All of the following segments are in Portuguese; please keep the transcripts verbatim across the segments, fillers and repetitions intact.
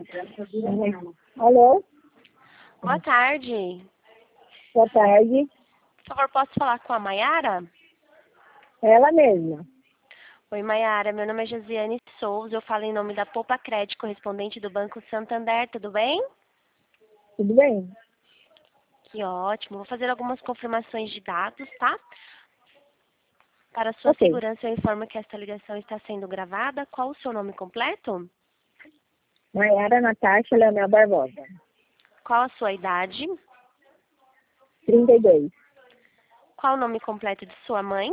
Alô? Boa tarde. Boa tarde. Por favor, posso falar com a Maiara? Ela mesma. Oi, Maiara. Meu nome é Josiane Souza. Eu falo em nome da Poupa Crédito, correspondente do Banco Santander. Tudo bem? Tudo bem? Que ótimo. Vou fazer algumas confirmações de dados, tá? Para sua Ok. segurança, eu informo que esta ligação está sendo gravada. Qual o seu nome completo? Maiara Natasha Leonel Barbosa. Qual a sua idade? trinta e dois. Qual o nome completo de sua mãe?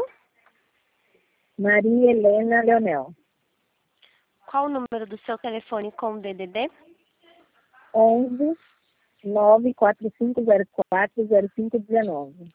Maria Helena Leonel. Qual o número do seu telefone com D D D? onze nove quatro cinco zero quatro zero cinco um nove.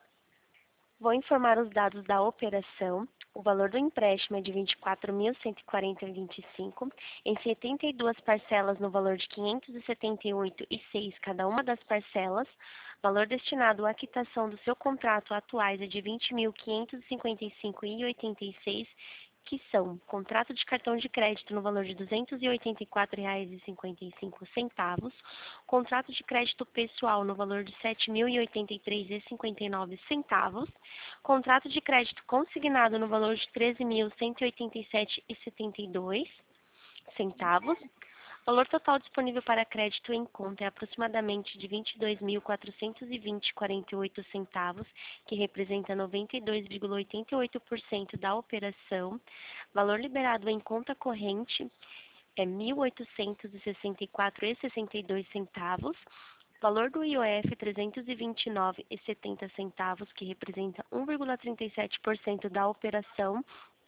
Vou informar os dados da operação. O valor do empréstimo é de vinte e quatro mil cento e quarenta vírgula vinte e cinco, em setenta e duas parcelas no valor de quinhentos e setenta e oito vírgula seis cada uma das parcelas. Valor destinado à quitação do seu contrato atuais é de vinte mil quinhentos e cinquenta e cinco vírgula oitenta e seis, que são contrato de cartão de crédito no valor de duzentos e oitenta e quatro reais e cinquenta e cinco centavos, contrato de crédito pessoal no valor de sete mil e oitenta e três reais e cinquenta e nove centavos, contrato de crédito consignado no valor de treze mil cento e oitenta e sete reais e setenta e dois centavos. Valor total disponível para crédito em conta é aproximadamente de vinte e dois mil quatrocentos e vinte reais e quarenta e oito centavos, que representa noventa e dois vírgula oitenta e oito por cento da operação. Valor liberado em conta corrente é mil oitocentos e sessenta e quatro reais e sessenta e dois centavos. Valor do I O F trezentos e vinte e nove reais e setenta centavos, que representa um vírgula trinta e sete por cento da operação.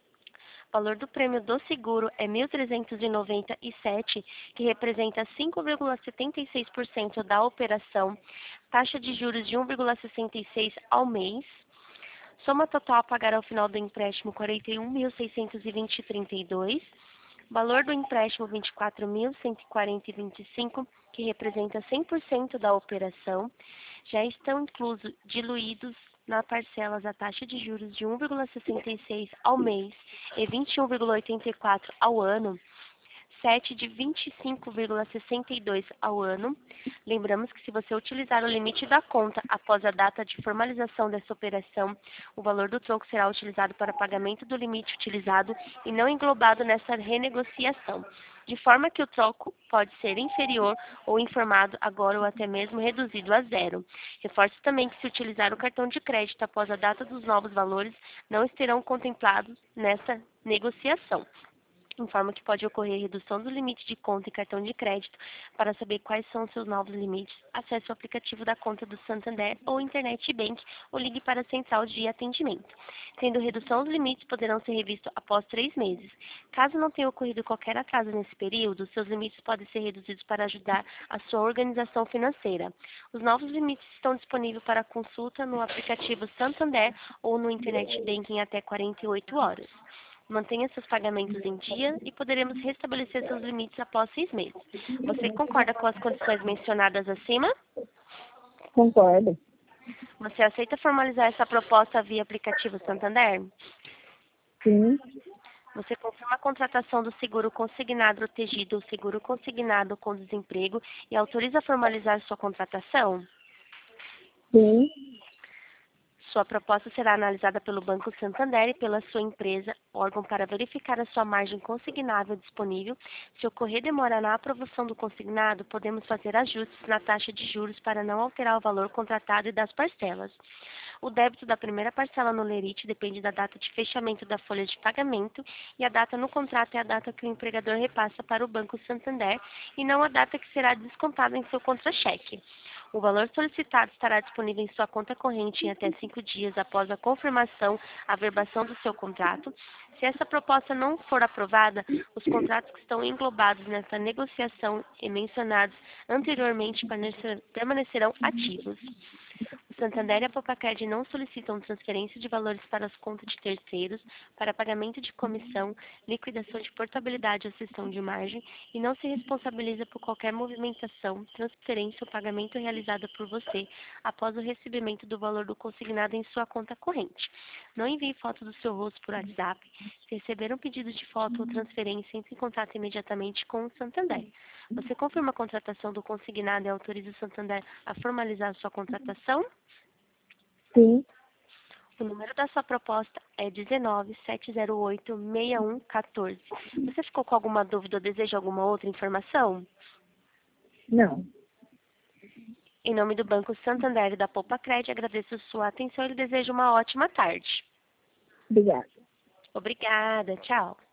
Valor do prêmio do seguro é mil trezentos e noventa e sete reais, que representa cinco vírgula setenta e seis por cento da operação. Taxa de juros de um vírgula sessenta e seis por cento ao mês. Soma total a pagar ao final do empréstimo quarenta e um mil seiscentos e vinte vírgula trinta e dois. Valor do empréstimo vinte e quatro mil cento e quarenta vírgula vinte e cinco, que representa cem por cento da operação. Já estão inclusos diluídos na parcelas a taxa de juros de um vírgula sessenta e seis ao mês e vinte e um vírgula oitenta e quatro ao ano, sete de vinte e cinco vírgula sessenta e dois ao ano. Lembramos que se você utilizar o limite da conta após a data de formalização dessa operação, o valor do troco será utilizado para pagamento do limite utilizado e não englobado nessa renegociação, de forma que o troco pode ser inferior ou informado agora ou até mesmo reduzido a zero. Reforço também que se utilizar o cartão de crédito após a data dos novos valores, não estarão contemplados nessa negociação. Informa que pode ocorrer redução do limite de conta e cartão de crédito. Para saber quais são os seus novos limites, acesse o aplicativo da conta do Santander ou Internet Bank ou ligue para a central de atendimento. Tendo redução, os limites poderão ser revistos após três meses. Caso não tenha ocorrido qualquer atraso nesse período, seus limites podem ser reduzidos para ajudar a sua organização financeira. Os novos limites estão disponíveis para consulta no aplicativo Santander ou no Internet Bank em até quarenta e oito horas. Mantenha seus pagamentos em dia e poderemos restabelecer seus limites após seis meses. Você concorda com as condições mencionadas acima? Concordo. Você aceita formalizar essa proposta via aplicativo Santander? Sim. Você confirma a contratação do seguro consignado protegido ou seguro consignado com desemprego e autoriza a formalizar sua contratação? Sim. Sua proposta será analisada pelo Banco Santander e pela sua empresa, órgão para verificar a sua margem consignável disponível. Se ocorrer demora na aprovação do consignado, podemos fazer ajustes na taxa de juros para não alterar o valor contratado e das parcelas. O débito da primeira parcela no lerite depende da data de fechamento da folha de pagamento e a data no contrato é a data que o empregador repassa para o Banco Santander e não a data que será descontada em seu contra-cheque. O valor solicitado estará disponível em sua conta corrente em até cinco dias após a confirmação, averbação do seu contrato. Se essa proposta não for aprovada, os contratos que estão englobados nessa negociação e mencionados anteriormente permanecerão ativos. Santander e a Popacred não solicitam transferência de valores para as contas de terceiros, para pagamento de comissão, liquidação de portabilidade ou cessão de margem e não se responsabiliza por qualquer movimentação, transferência ou pagamento realizada por você após o recebimento do valor do consignado em sua conta corrente. Não envie foto do seu rosto por WhatsApp. Se receber um pedido de foto ou transferência, entre em contato imediatamente com o Santander. Você confirma a contratação do consignado e autoriza o Santander a formalizar a sua contratação? Sim. O número da sua proposta é dezenove, sete zero oito, seis um um quatro. Você ficou com alguma dúvida ou deseja alguma outra informação? Não. Em nome do Banco Santander e da Popacred, agradeço sua atenção e lhe desejo uma ótima tarde. Obrigada. Obrigada, tchau.